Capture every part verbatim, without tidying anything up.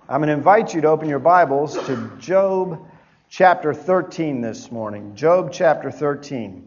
I'm going to invite you to open your Bibles to Job chapter thirteen this morning. Job chapter thirteen.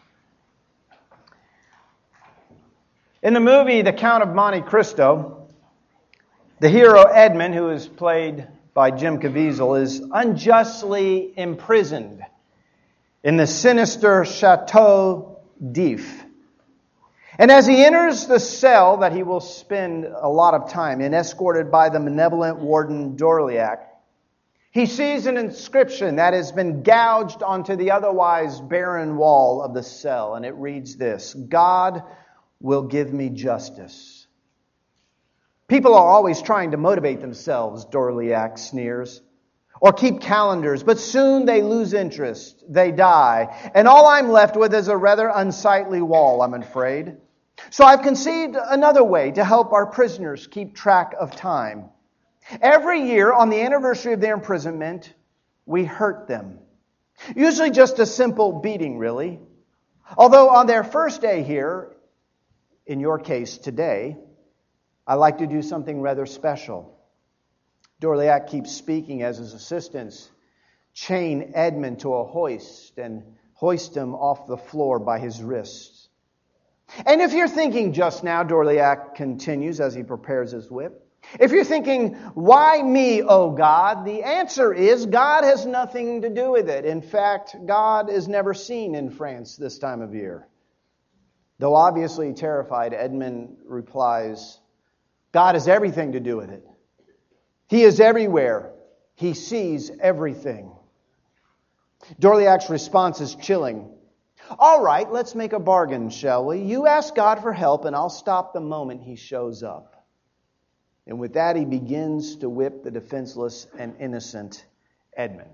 In the movie The Count of Monte Cristo, the hero Edmund, who is played by Jim Caviezel, is unjustly imprisoned in the sinister Chateau d'If. And as he enters the cell that he will spend a lot of time in, escorted by the malevolent warden Dorliac, he sees an inscription that has been gouged onto the otherwise barren wall of the cell, and it reads this: God will give me justice. People are always trying to motivate themselves, Dorliac sneers, or keep calendars, but soon they lose interest, they die, and all I'm left with is a rather unsightly wall, I'm afraid. So I've conceived another way to help our prisoners keep track of time. Every year, on the anniversary of their imprisonment, we hurt them. Usually just a simple beating, really. Although on their first day here, in your case today, I like to do something rather special. Dorliac keeps speaking as his assistants chain Edmund to a hoist and hoist him off the floor by his wrists. And if you're thinking just now, Dorliac continues as he prepares his whip, if you're thinking, why me, oh God? The answer is God has nothing to do with it. In fact, God is never seen in France this time of year. Though obviously terrified, Edmund replies, God has everything to do with it. He is everywhere. He sees everything. Dorliac's response is chilling. All right, let's make a bargain, shall we? You ask God for help, and I'll stop the moment He shows up. And with that, he begins to whip the defenseless and innocent Edmund.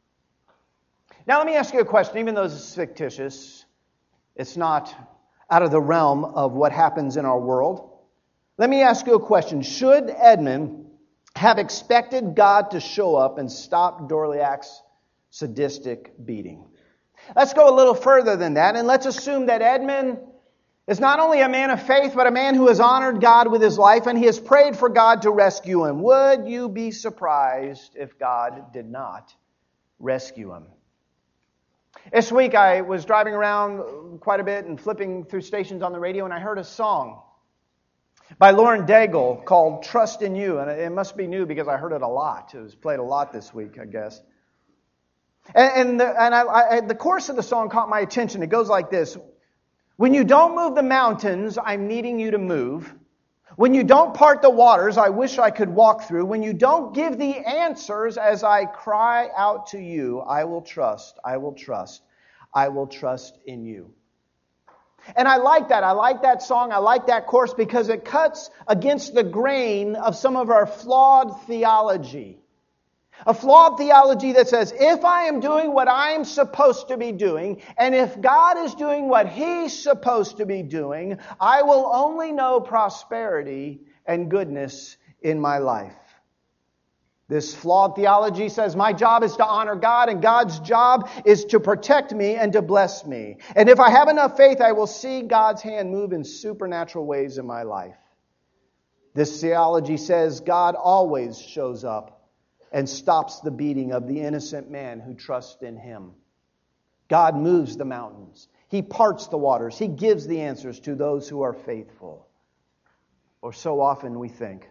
Now, let me ask you a question. Even though this is fictitious, it's not out of the realm of what happens in our world. Let me ask you a question. Should Edmund have expected God to show up and stop Dorliac's sadistic beating? Let's go a little further than that, and let's assume that Edmund is not only a man of faith, but a man who has honored God with his life, and he has prayed for God to rescue him. Would you be surprised if God did not rescue him? This week I was driving around quite a bit and flipping through stations on the radio, and I heard a song by Lauren Daigle called Trust in You. And it must be new because I heard it a lot. It was played a lot this week, I guess. And, and, the, and I, I, the chorus of the song caught my attention. It goes like this. When you don't move the mountains, I'm needing you to move. When you don't part the waters, I wish I could walk through. When you don't give the answers as I cry out to you, I will trust, I will trust, I will trust in you. And I like that. I like that song. I like that chorus because it cuts against the grain of some of our flawed theology. A flawed theology that says, if I am doing what I am supposed to be doing, and if God is doing what He's supposed to be doing, I will only know prosperity and goodness in my life. This flawed theology says my job is to honor God, and God's job is to protect me and to bless me. And if I have enough faith, I will see God's hand move in supernatural ways in my life. This theology says God always shows up and stops the beating of the innocent man who trusts in Him. God moves the mountains. He parts the waters. He gives the answers to those who are faithful. Or so often we think.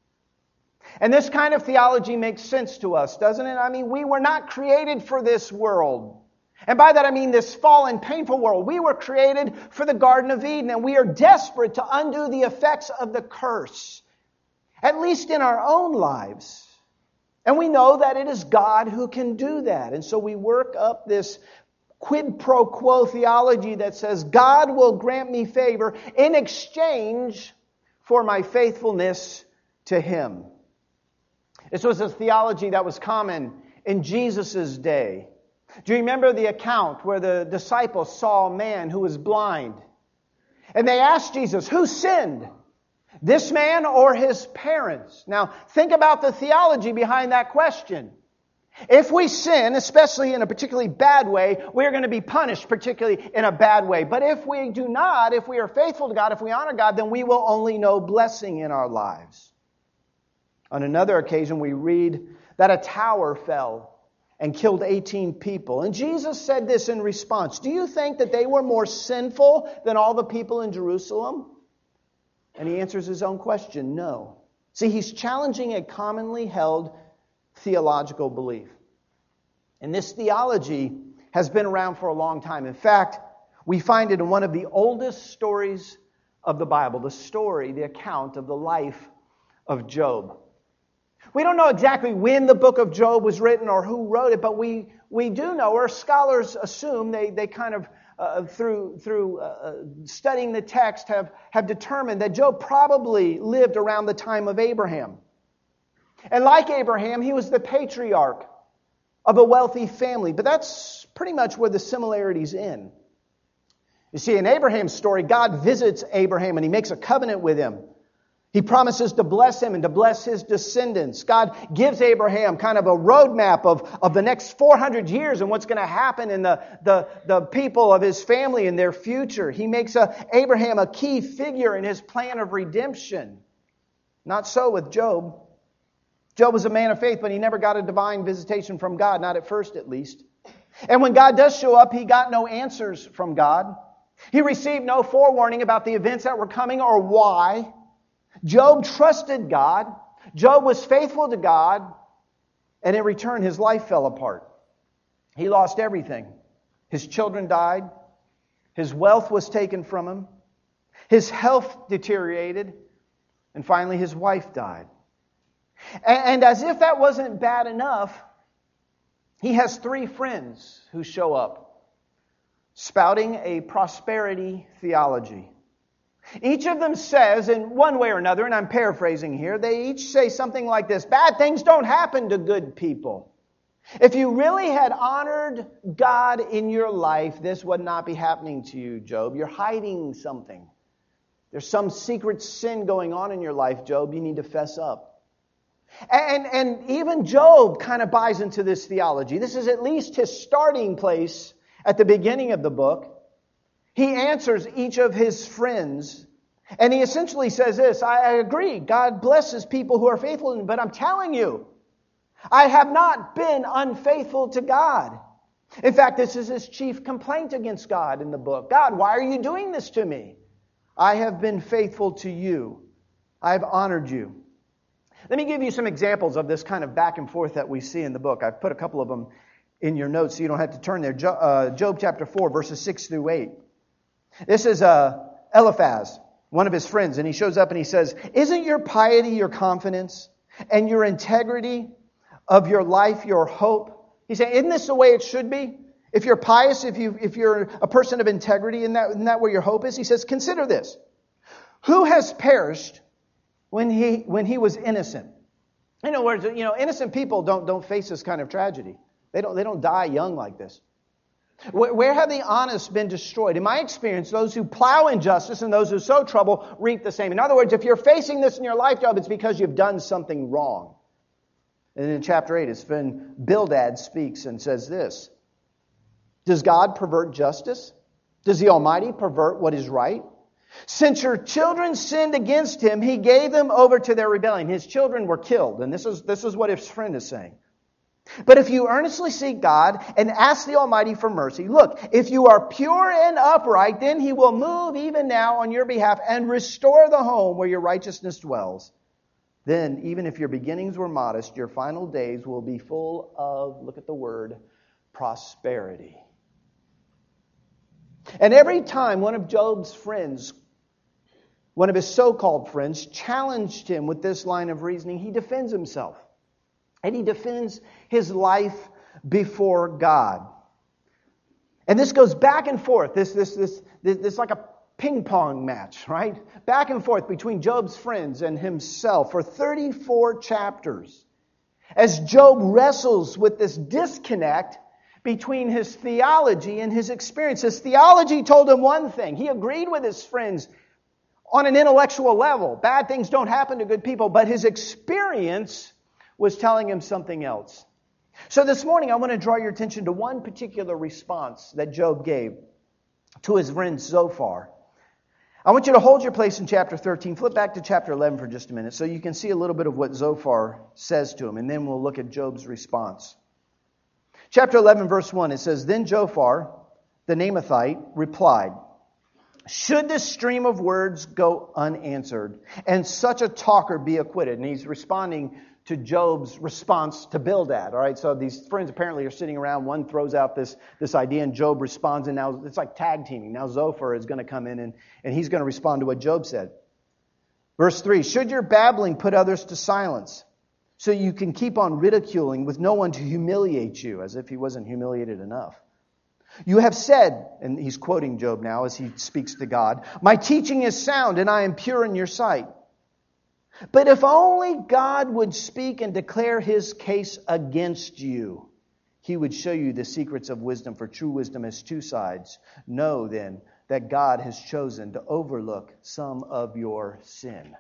And this kind of theology makes sense to us, doesn't it? I mean, we were not created for this world. And by that I mean this fallen, painful world. We were created for the Garden of Eden, and we are desperate to undo the effects of the curse, at least in our own lives. And we know that it is God who can do that. And so we work up this quid pro quo theology that says God will grant me favor in exchange for my faithfulness to Him. This was a theology that was common in Jesus' day. Do you remember the account where the disciples saw a man who was blind? And they asked Jesus, who sinned? This man or his parents? Now, think about the theology behind that question. If we sin, especially in a particularly bad way, we're going to be punished particularly in a bad way. But if we do not, if we are faithful to God, if we honor God, then we will only know blessing in our lives. On another occasion, we read that a tower fell and killed eighteen people. And Jesus said this in response, "Do you think that they were more sinful than all the people in Jerusalem?" And he answers his own question, no. See, he's challenging a commonly held theological belief. And this theology has been around for a long time. In fact, we find it in one of the oldest stories of the Bible, the story, the account of the life of Job. We don't know exactly when the book of Job was written or who wrote it, but we, we do know, or scholars assume, they, they kind of, uh, through, through uh, studying the text, have, have determined that Job probably lived around the time of Abraham. And like Abraham, he was the patriarch of a wealthy family, but that's pretty much where the similarities end. You see, in Abraham's story, God visits Abraham and he makes a covenant with him. He promises to bless him and to bless his descendants. God gives Abraham kind of a roadmap of, of the next four hundred years and what's going to happen in the, the, the people of his family and their future. He makes a, Abraham a key figure in his plan of redemption. Not so with Job. Job was a man of faith, but he never got a divine visitation from God, not at first at least. And when God does show up, he got no answers from God. He received no forewarning about the events that were coming or why. Job trusted God. Job was faithful to God. And in return, his life fell apart. He lost everything. His children died. His wealth was taken from him. His health deteriorated. And finally, his wife died. And, and as if that wasn't bad enough, he has three friends who show up, spouting a prosperity theology. Each of them says, in one way or another, and I'm paraphrasing here, they each say something like this: bad things don't happen to good people. If you really had honored God in your life, this would not be happening to you, Job. You're hiding something. There's some secret sin going on in your life, Job. You need to fess up. And, and even Job kind of buys into this theology. This is at least his starting place at the beginning of the book. He answers each of his friends, and he essentially says this: I, I agree, God blesses people who are faithful, but I'm telling you, I have not been unfaithful to God. In fact, this is his chief complaint against God in the book. God, why are you doing this to me? I have been faithful to you. I have honored you. Let me give you some examples of this kind of back and forth that we see in the book. I've put a couple of them in your notes so you don't have to turn there. Job chapter four, verses six through eight. This is uh, Eliphaz, one of his friends, and he shows up and he says, "Isn't your piety your confidence, and your integrity of your life your hope?" He's saying, isn't this the way it should be? If you're pious, if you if you're a person of integrity, isn't that, isn't that where your hope is? He says, consider this: who has perished when he when he was innocent? In other words, you know, innocent people don't don't face this kind of tragedy. They don't they don't die young like this. Where have the honest been destroyed? In my experience, those who plow injustice and those who sow trouble reap the same. In other words, if you're facing this in your life, Job, it's because you've done something wrong. And in chapter eight, his friend Bildad speaks and says this: does God pervert justice? Does the Almighty pervert what is right? Since your children sinned against him, he gave them over to their rebellion. His children were killed. And this is, this is what his friend is saying. But if you earnestly seek God and ask the Almighty for mercy, look, if you are pure and upright, then he will move even now on your behalf and restore the home where your righteousness dwells. Then, even if your beginnings were modest, your final days will be full of, look at the word, prosperity. And every time one of Job's friends, one of his so-called friends, challenged him with this line of reasoning, he defends himself. And he defends his life before God. And this goes back and forth. This, this, this, this, this like a ping pong match, right? Back and forth between Job's friends and himself for thirty-four chapters. As Job wrestles with this disconnect between his theology and his experience. His theology told him one thing. He agreed with his friends on an intellectual level. Bad things don't happen to good people. But his experience was telling him something else. So this morning I want to draw your attention to one particular response that Job gave to his friend Zophar. I want you to hold your place in chapter thirteen. Flip back to chapter eleven for just a minute so you can see a little bit of what Zophar says to him, and then we'll look at Job's response. Chapter eleven, verse one, it says, Then Zophar, the Naamathite, replied, Should this stream of words go unanswered, and such a talker be acquitted? And he's responding to Job's response to Bildad. All right, so these friends apparently are sitting around. One throws out this, this idea, and Job responds, and now it's like tag teaming. Now Zophar is going to come in, and, and he's going to respond to what Job said. Verse three, Should your babbling put others to silence, so you can keep on ridiculing with no one to humiliate you, as if he wasn't humiliated enough? You have said, and he's quoting Job now as he speaks to God, My teaching is sound, and I am pure in your sight. But if only God would speak and declare his case against you, he would show you the secrets of wisdom, for true wisdom has two sides. Know then that God has chosen to overlook some of your sin.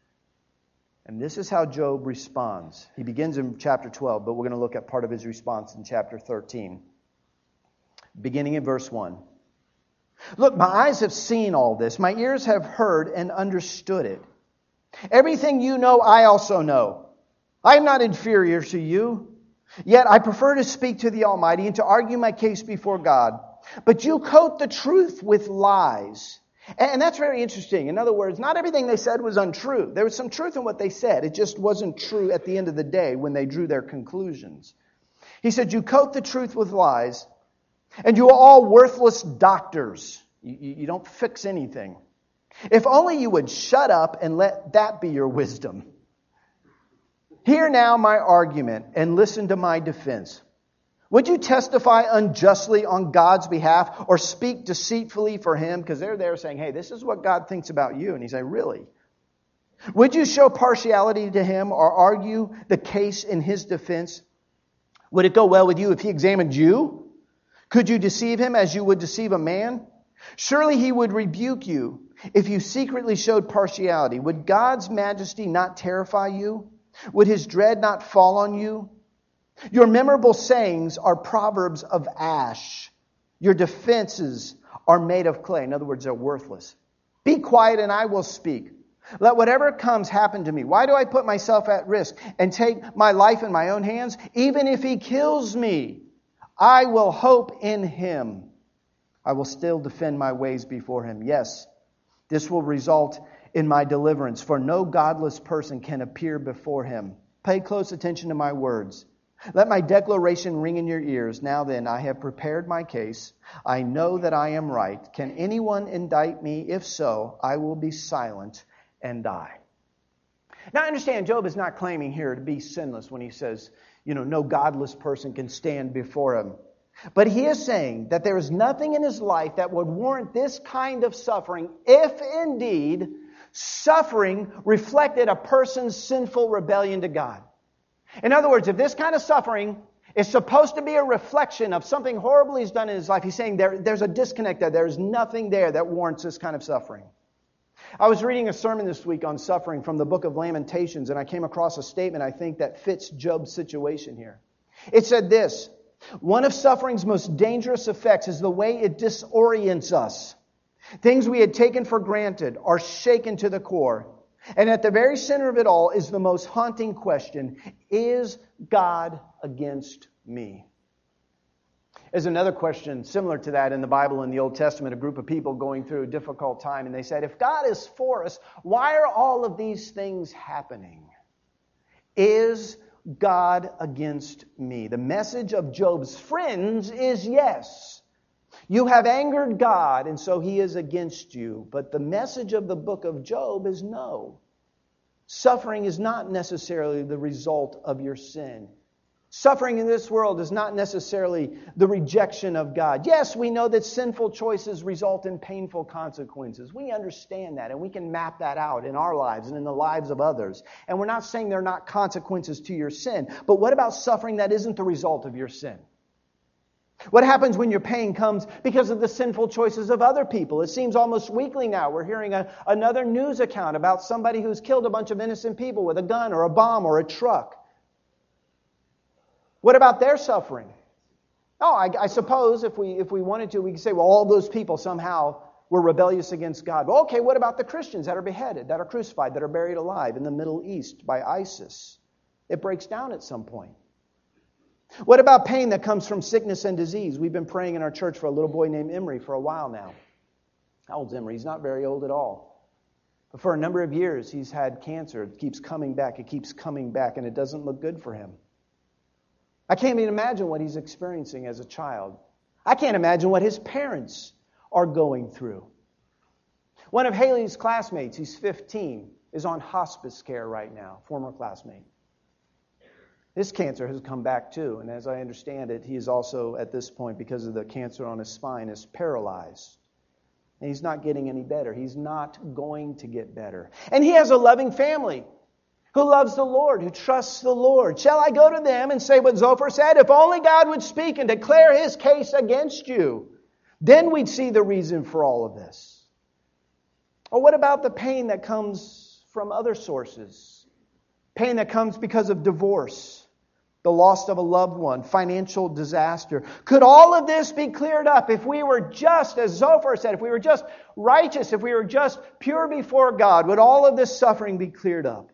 And this is how Job responds. He begins in chapter twelve, but we're going to look at part of his response in chapter thirteen. Beginning in verse one. Look, my eyes have seen all this. My ears have heard and understood it. Everything you know, I also know. I am not inferior to you. Yet I prefer to speak to the Almighty and to argue my case before God. But you coat the truth with lies. And that's very interesting. In other words, not everything they said was untrue. There was some truth in what they said. It just wasn't true at the end of the day when they drew their conclusions. He said, you coat the truth with lies, and you are all worthless doctors. You, you, you don't fix anything. If only you would shut up and let that be your wisdom. Hear now my argument and listen to my defense. Would you testify unjustly on God's behalf or speak deceitfully for him? Because they're there saying, hey, this is what God thinks about you. And he's like, really? Would you show partiality to him or argue the case in his defense? Would it go well with you if he examined you? Could you deceive him as you would deceive a man? Surely he would rebuke you if you secretly showed partiality. Would God's majesty not terrify you? Would his dread not fall on you? Your memorable sayings are proverbs of ash. Your defenses are made of clay. In other words, they're worthless. Be quiet and I will speak. Let whatever comes happen to me. Why do I put myself at risk and take my life in my own hands? Even if he kills me, I will hope in him. I will still defend my ways before him. Yes, this will result in my deliverance, for no godless person can appear before him. Pay close attention to my words. Let my declaration ring in your ears. Now then, I have prepared my case. I know that I am right. Can anyone indict me? If so, I will be silent and die. Now understand, Job is not claiming here to be sinless when he says, you know, no godless person can stand before him. But he is saying that there is nothing in his life that would warrant this kind of suffering if indeed suffering reflected a person's sinful rebellion to God. In other words, if this kind of suffering is supposed to be a reflection of something horrible he's done in his life, he's saying there, there's a disconnect there. There's nothing there that warrants this kind of suffering. I was reading a sermon this week on suffering from the book of Lamentations, and I came across a statement I think that fits Job's situation here. It said this: one of suffering's most dangerous effects is the way it disorients us. Things we had taken for granted are shaken to the core. And at the very center of it all is the most haunting question: is God against me? There's another question similar to that in the Bible in the Old Testament, a group of people going through a difficult time, and they said, if God is for us, why are all of these things happening? Is God against me? The message of Job's friends is yes. You have angered God, and so he is against you. But the message of the book of Job is no. Suffering is not necessarily the result of your sin. Suffering in this world is not necessarily the rejection of God. Yes, we know that sinful choices result in painful consequences. We understand that, and we can map that out in our lives and in the lives of others. And we're not saying there are not consequences to your sin. But what about suffering that isn't the result of your sin? What happens when your pain comes because of the sinful choices of other people? It seems almost weekly now we're hearing a, another news account about somebody who's killed a bunch of innocent people with a gun or a bomb or a truck. What about their suffering? Oh, I, I suppose if we if we wanted to, we could say, well, all those people somehow were rebellious against God. Well, okay, what about the Christians that are beheaded, that are crucified, that are buried alive in the Middle East by ISIS? It breaks down at some point. What about pain that comes from sickness and disease? We've been praying in our church for a little boy named Emery for a while now. How old's Emery? He's not very old at all. But for a number of years, he's had cancer. It keeps coming back. It keeps coming back, and it doesn't look good for him. I can't even imagine what he's experiencing as a child. I can't imagine what his parents are going through. One of Haley's classmates, he's fifteen, is on hospice care right now, former classmate. His cancer has come back too, and as I understand it, he is also, at this point, because of the cancer on his spine, is paralyzed. And he's not getting any better. He's not going to get better. And he has a loving family who loves the Lord, who trusts the Lord. Shall I go to them and say what Zophar said? If only God would speak and declare his case against you, then we'd see the reason for all of this. Or what about the pain that comes from other sources? Pain that comes because of divorce, the loss of a loved one, financial disaster. Could all of this be cleared up if we were just, as Zophar said, if we were just righteous, if we were just pure before God? Would all of this suffering be cleared up?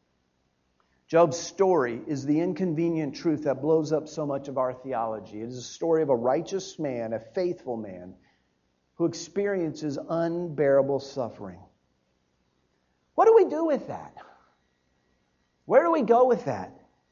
Job's story is the inconvenient truth that blows up so much of our theology. It is a story of a righteous man, a faithful man, who experiences unbearable suffering. What do we do with that? Where do we go with that?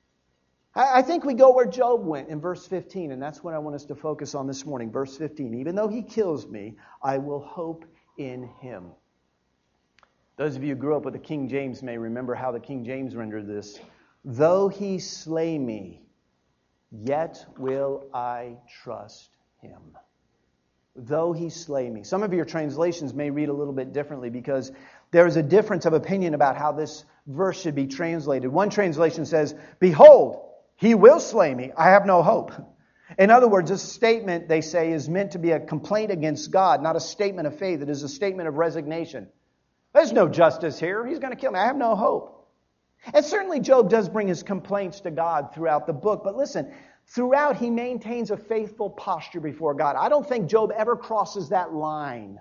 I think we go where Job went in verse fifteen, and that's what I want us to focus on this morning. Verse fifteen, even though he kills me, I will hope in him. Those of you who grew up with the King James may remember how the King James rendered this. Though he slay me, yet will I trust him. Though he slay me. Some of your translations may read a little bit differently because there is a difference of opinion about how this verse should be translated. One translation says, behold, he will slay me. I have no hope. In other words, this statement, they say, is meant to be a complaint against God, not a statement of faith. It is a statement of resignation. There's no justice here. He's going to kill me. I have no hope. And certainly Job does bring his complaints to God throughout the book. But listen, throughout he maintains a faithful posture before God. I don't think Job ever crosses that line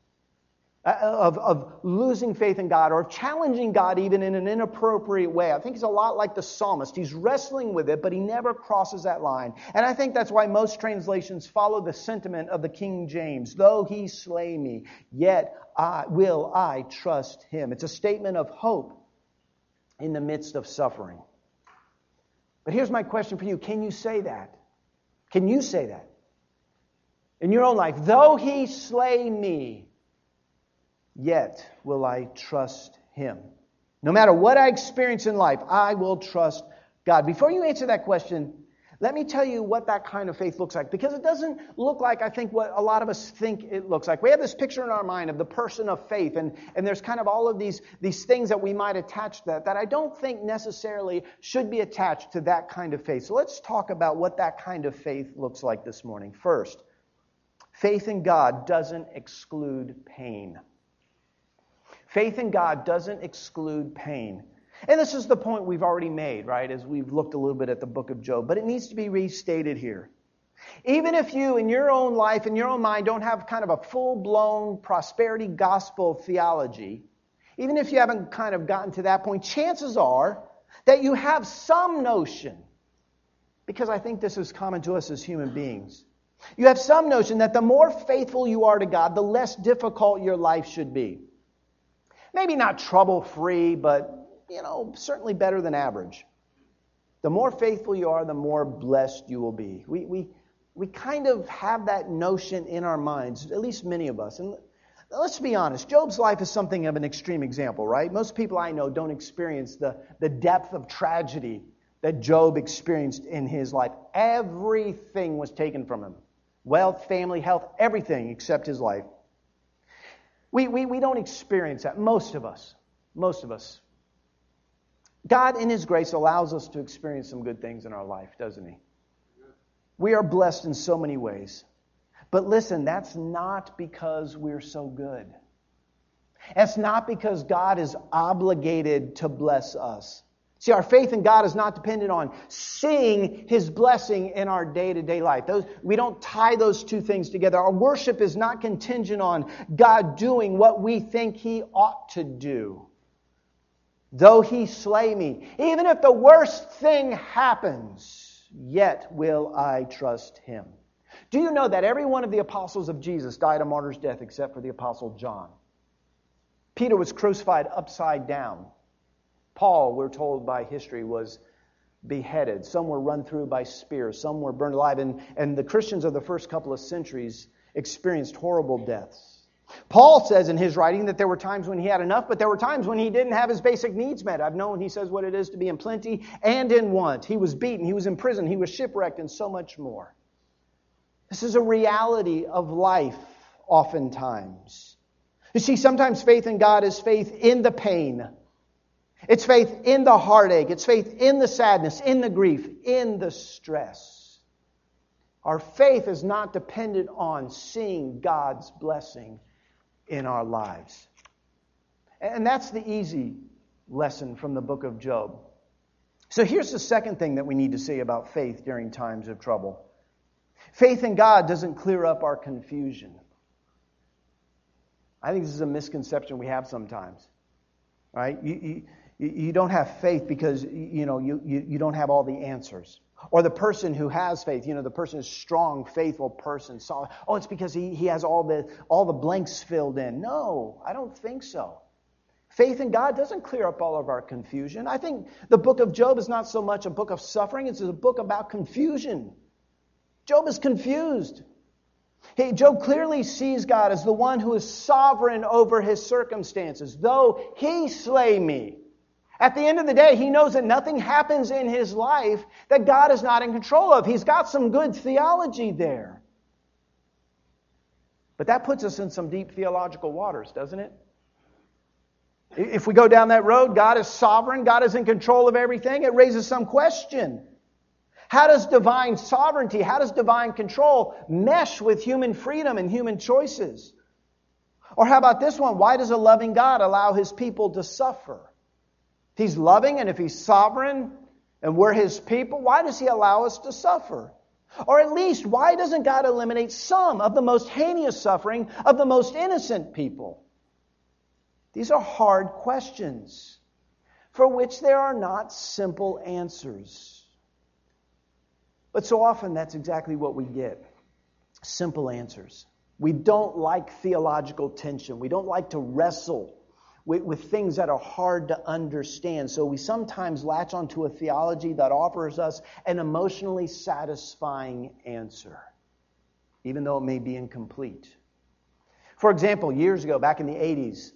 of, of losing faith in God or of challenging God even in an inappropriate way. I think he's a lot like the psalmist. He's wrestling with it, but he never crosses that line. And I think that's why most translations follow the sentiment of the King James. Though he slay me, yet I, will I trust him. It's a statement of hope in the midst of suffering. But here's my question for you. Can you say that? Can you say that? In your own life, though he slay me, yet will I trust him. No matter what I experience in life, I will trust God. Before you answer that question, let me tell you what that kind of faith looks like. Because it doesn't look like, I think, what a lot of us think it looks like. We have this picture in our mind of the person of faith. And, and there's kind of all of these, these things that we might attach to that, that I don't think necessarily should be attached to that kind of faith. So let's talk about what that kind of faith looks like this morning. First, faith in God doesn't exclude pain. Faith in God doesn't exclude pain. And this is the point we've already made, right, as we've looked a little bit at the book of Job. But it needs to be restated here. Even if you, in your own life, in your own mind, don't have kind of a full-blown prosperity gospel theology, even if you haven't kind of gotten to that point, chances are that you have some notion, because I think this is common to us as human beings, you have some notion that the more faithful you are to God, the less difficult your life should be. Maybe not trouble-free, but, you know, certainly better than average. The more faithful you are, the more blessed you will be. We we we kind of have that notion in our minds, at least many of us. And let's be honest, Job's life is something of an extreme example, right? Most people I know don't experience the, the depth of tragedy that Job experienced in his life. Everything was taken from him. Wealth, family, health, everything except his life. We, we we don't experience that. Most of us. Most of us. God, in his grace, allows us to experience some good things in our life, doesn't he? We are blessed in so many ways. But listen, that's not because we're so good. It's not because God is obligated to bless us. See, our faith in God is not dependent on seeing His blessing in our day-to-day life. Those, we don't tie those two things together. Our worship is not contingent on God doing what we think He ought to do. Though He slay me, even if the worst thing happens, yet will I trust Him. Do you know that every one of the apostles of Jesus died a martyr's death except for the apostle John? Peter was crucified upside down. Paul, we're told by history, was beheaded. Some were run through by spears. Some were burned alive. And, and the Christians of the first couple of centuries experienced horrible deaths. Paul says in his writing that there were times when he had enough, but there were times when he didn't have his basic needs met. I've known, he says, what it is to be in plenty and in want. He was beaten. He was in prison. He was shipwrecked and so much more. This is a reality of life oftentimes. You see, sometimes faith in God is faith in the pain. It's faith in the heartache. It's faith in the sadness, in the grief, in the stress. Our faith is not dependent on seeing God's blessing in our lives. And that's the easy lesson from the book of Job. So here's the second thing that we need to see about faith during times of trouble. Faith in God doesn't clear up our confusion. I think this is a misconception we have sometimes. Right? You, you, you don't have faith because you know you, you, you don't have all the answers. Or the person who has faith, you know, the person is a strong, faithful person. Solid. Oh, it's because he, he has all the all the blanks filled in. No, I don't think so. Faith in God doesn't clear up all of our confusion. I think the book of Job is not so much a book of suffering, it's a book about confusion. Job is confused. Hey, Job clearly sees God as the one who is sovereign over his circumstances. Though He slay me. At the end of the day, he knows that nothing happens in his life that God is not in control of. He's got some good theology there. But that puts us in some deep theological waters, doesn't it? If we go down that road, God is sovereign, God is in control of everything, it raises some question. How does divine sovereignty, how does divine control mesh with human freedom and human choices? Or how about this one? Why does a loving God allow His people to suffer? If He's loving and if He's sovereign and we're His people, why does He allow us to suffer? Or at least, why doesn't God eliminate some of the most heinous suffering of the most innocent people? These are hard questions for which there are not simple answers. But so often that's exactly what we get. Simple answers. We don't like theological tension. We don't like to wrestle with, with things that are hard to understand. So we sometimes latch onto a theology that offers us an emotionally satisfying answer, even though it may be incomplete. For example, years ago, back in the eighties,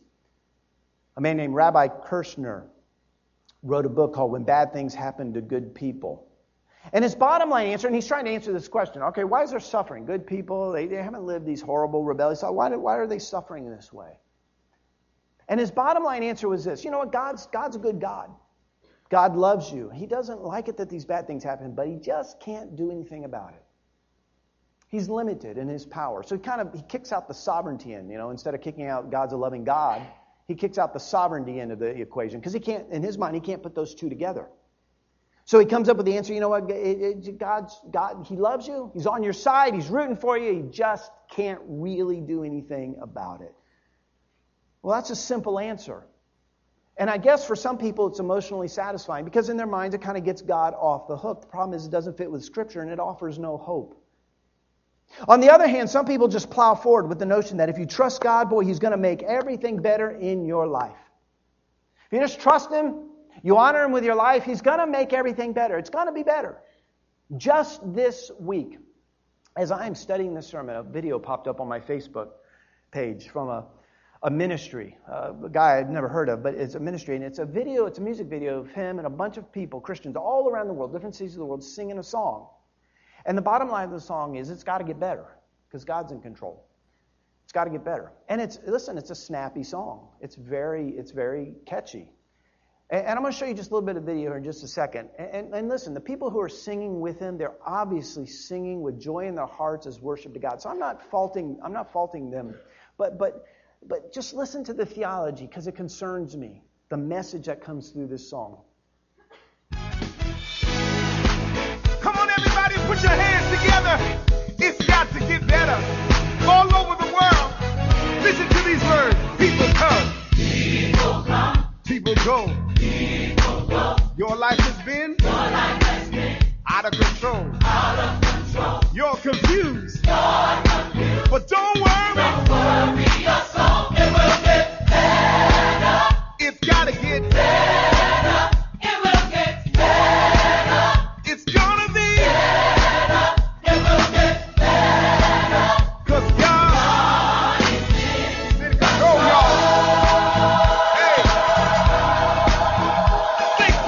a man named Rabbi Kirshner wrote a book called When Bad Things Happen to Good People. And his bottom line answer, and he's trying to answer this question, okay, why is there suffering? Good people, they, they haven't lived these horrible, rebellious lives. Why, do, why are they suffering this way? And his bottom line answer was this, you know what, God's, God's a good God. God loves you. He doesn't like it that these bad things happen, but He just can't do anything about it. He's limited in His power. So he kind of, he kicks out the sovereignty in, you know, instead of kicking out God's a loving God, he kicks out the sovereignty end of the equation, because he can't, in his mind, he can't put those two together. So he comes up with the answer, you know what, it, it, God's, God, He loves you, He's on your side, He's rooting for you, He just can't really do anything about it. Well, that's a simple answer. And I guess for some people it's emotionally satisfying, because in their minds it kind of gets God off the hook. The problem is it doesn't fit with Scripture and it offers no hope. On the other hand, some people just plow forward with the notion that if you trust God, boy, He's going to make everything better in your life. If you just trust Him, you honor Him with your life, He's going to make everything better. It's going to be better. Just this week, as I am studying this sermon, a video popped up on my Facebook page from a, a ministry, uh, a guy I'd never heard of, but it's a ministry, and it's a video, it's a music video of him and a bunch of people, Christians all around the world, different cities of the world, singing a song. And the bottom line of the song is it's got to get better, because God's in control. It's got to get better. And it's, listen, it's a snappy song. It's very, it's very catchy. And I'm going to show you just a little bit of video here in just a second. And, and, and listen, the people who are singing with him, they're obviously singing with joy in their hearts as worship to God. So I'm not faulting, I'm not faulting them. But but but just listen to the theology, because it concerns me, the message that comes through this song. out of control. Out of control. You're confused. You're confused. But don't worry. Don't worry your soul. It will get better. It's gotta get Better. It will get better. It's gonna be Better. It will get better. Cause God, God is in in control, y'all. Hey. Thank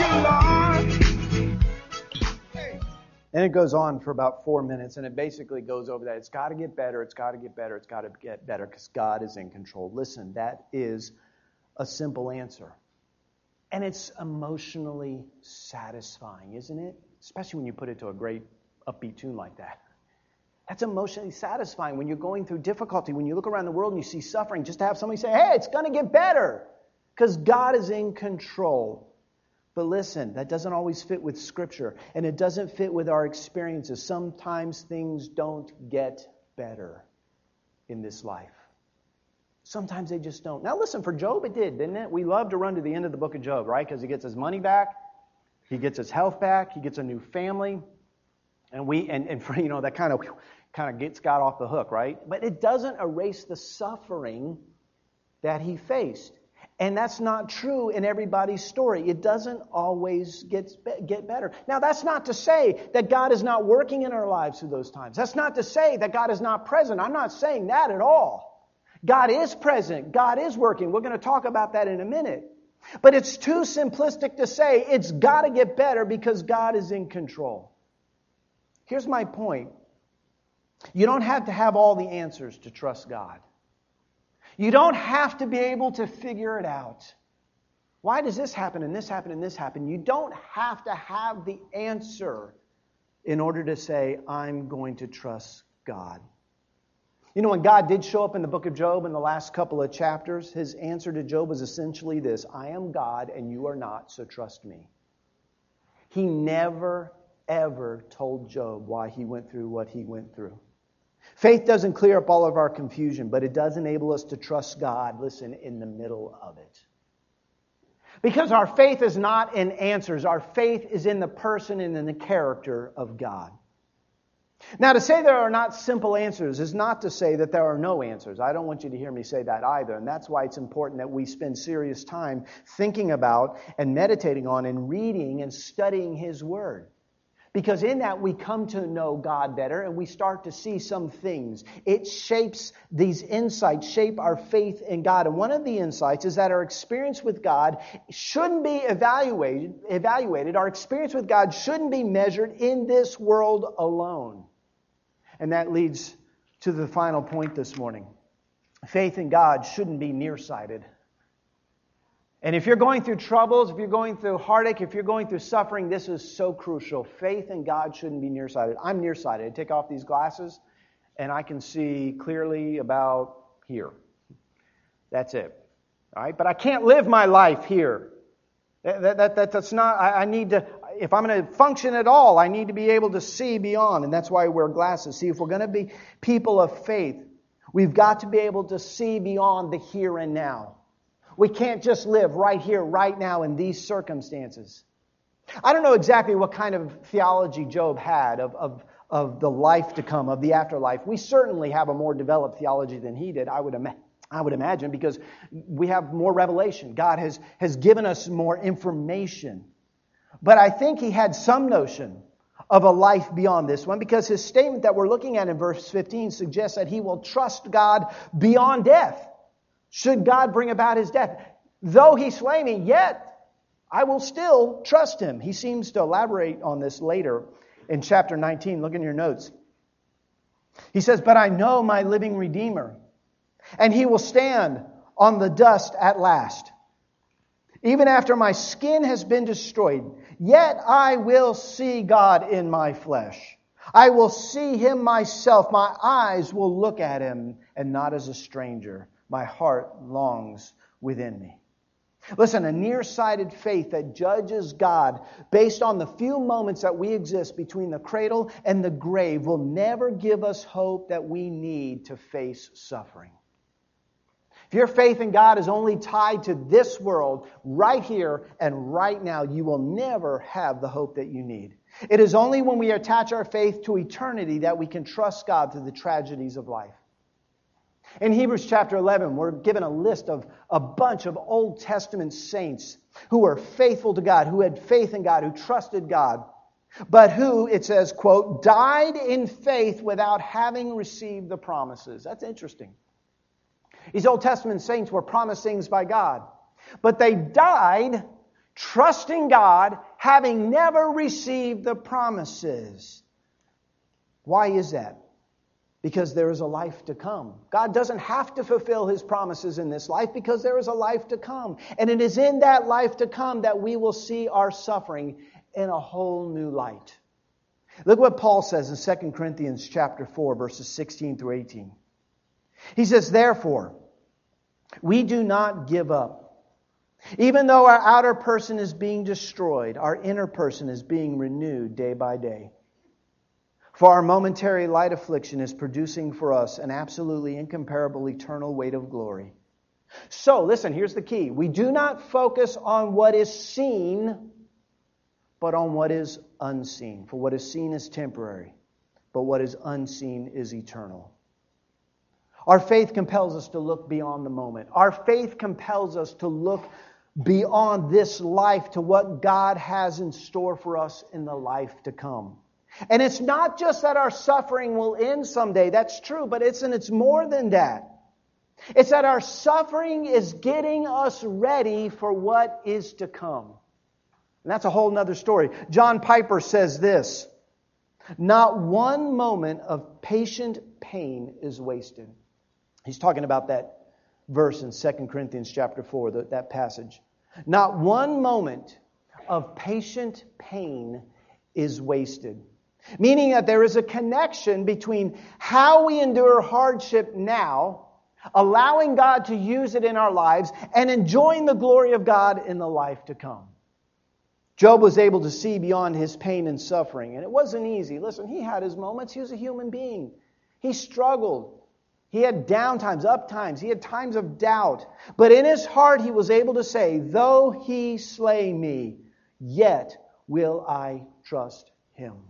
you, Lord. Hey. And it goes on for about four minutes, and it basically goes over that. It's got to get better, it's got to get better, it's got to get better, because God is in control. Listen, that is a simple answer. And it's emotionally satisfying, isn't it? Especially when you put it to a great upbeat tune like that. That's emotionally satisfying when you're going through difficulty, when you look around the world and you see suffering, just to have somebody say, hey, it's going to get better, because God is in control. But listen, that doesn't always fit with Scripture, and it doesn't fit with our experiences. Sometimes things don't get better in this life. Sometimes they just don't. Now listen, for Job it did, didn't it? We love to run to the end of the book of Job, right? Because he gets his money back, he gets his health back, he gets a new family, and we and, and for, you know, that kind of kind of gets God off the hook, right? But it doesn't erase the suffering that he faced. And that's not true in everybody's story. It doesn't always get, get better. Now, that's not to say that God is not working in our lives through those times. That's not to say that God is not present. I'm not saying that at all. God is present. God is working. We're going to talk about that in a minute. But it's too simplistic to say it's got to get better because God is in control. Here's my point. You don't have to have all the answers to trust God. You don't have to be able to figure it out. Why does this happen and this happen and this happen? You don't have to have the answer in order to say, I'm going to trust God. You know, when God did show up in the book of Job in the last couple of chapters, his answer to Job was essentially this: I am God and you are not, so trust me. He never, ever told Job why he went through what he went through. Faith doesn't clear up all of our confusion, but it does enable us to trust God, listen, in the middle of it. Because our faith is not in answers. Our faith is in the person and in the character of God. Now, to say there are not simple answers is not to say that there are no answers. I don't want you to hear me say that either. And that's why it's important that we spend serious time thinking about and meditating on and reading and studying His Word. Because in that we come to know God better and we start to see some things. It shapes, these insights shape our faith in God. And one of the insights is that our experience with God shouldn't be evaluated. evaluated. Our experience with God shouldn't be measured in this world alone. And that leads to the final point this morning. Faith in God shouldn't be nearsighted. And if you're going through troubles, if you're going through heartache, if you're going through suffering, this is so crucial. Faith in God shouldn't be nearsighted. I'm nearsighted. I take off these glasses, and I can see clearly about here. That's it. All right? But I can't live my life here. That, that, that, that's not, I, I need to, if I'm going to function at all, I need to be able to see beyond. And that's why I wear glasses. See, if we're going to be people of faith, we've got to be able to see beyond the here and now. We can't just live right here, right now in these circumstances. I don't know exactly what kind of theology Job had of, of, of the life to come, of the afterlife. We certainly have a more developed theology than he did, I would imagine. I would imagine, because we have more revelation. God has, has given us more information. But I think he had some notion of a life beyond this one, because his statement that we're looking at in verse fifteen suggests that he will trust God beyond death. Should God bring about his death? Though he slay me, yet I will still trust him. He seems to elaborate on this later in chapter nineteen. Look in your notes. He says, but I know my living Redeemer, and he will stand on the dust at last. Even after my skin has been destroyed, yet I will see God in my flesh. I will see him myself. My eyes will look at him, and not as a stranger. My heart longs within me. Listen, a nearsighted faith that judges God based on the few moments that we exist between the cradle and the grave will never give us hope that we need to face suffering. If your faith in God is only tied to this world, right here and right now, you will never have the hope that you need. It is only when we attach our faith to eternity that we can trust God through the tragedies of life. In Hebrews chapter eleven, we're given a list of a bunch of Old Testament saints who were faithful to God, who had faith in God, who trusted God, but who, it says, quote, died in faith without having received the promises. That's interesting. These Old Testament saints were promised things by God, but they died trusting God, having never received the promises. Why is that? Because there is a life to come. God doesn't have to fulfill His promises in this life because there is a life to come. And it is in that life to come that we will see our suffering in a whole new light. Look what Paul says in Second Corinthians chapter four, verses sixteen through eighteen. He says, therefore, we do not give up. Even though our outer person is being destroyed, our inner person is being renewed day by day. For our momentary light affliction is producing for us an absolutely incomparable eternal weight of glory. So, listen, here's the key. We do not focus on what is seen, but on what is unseen. For what is seen is temporary, but what is unseen is eternal. Our faith compels us to look beyond the moment. Our faith compels us to look beyond this life to what God has in store for us in the life to come. And it's not just that our suffering will end someday. That's true, but it's and it's more than that. It's that our suffering is getting us ready for what is to come. And that's a whole other story. John Piper says this, not one moment of patient pain is wasted. He's talking about that verse in Second Corinthians chapter four, that, that passage. Not one moment of patient pain is wasted. Meaning that there is a connection between how we endure hardship now, allowing God to use it in our lives, and enjoying the glory of God in the life to come. Job was able to see beyond his pain and suffering, and it wasn't easy. Listen, he had his moments. He was a human being. He struggled. He had down times, up times. He had times of doubt. But in his heart, he was able to say, though he slay me, yet will I trust him.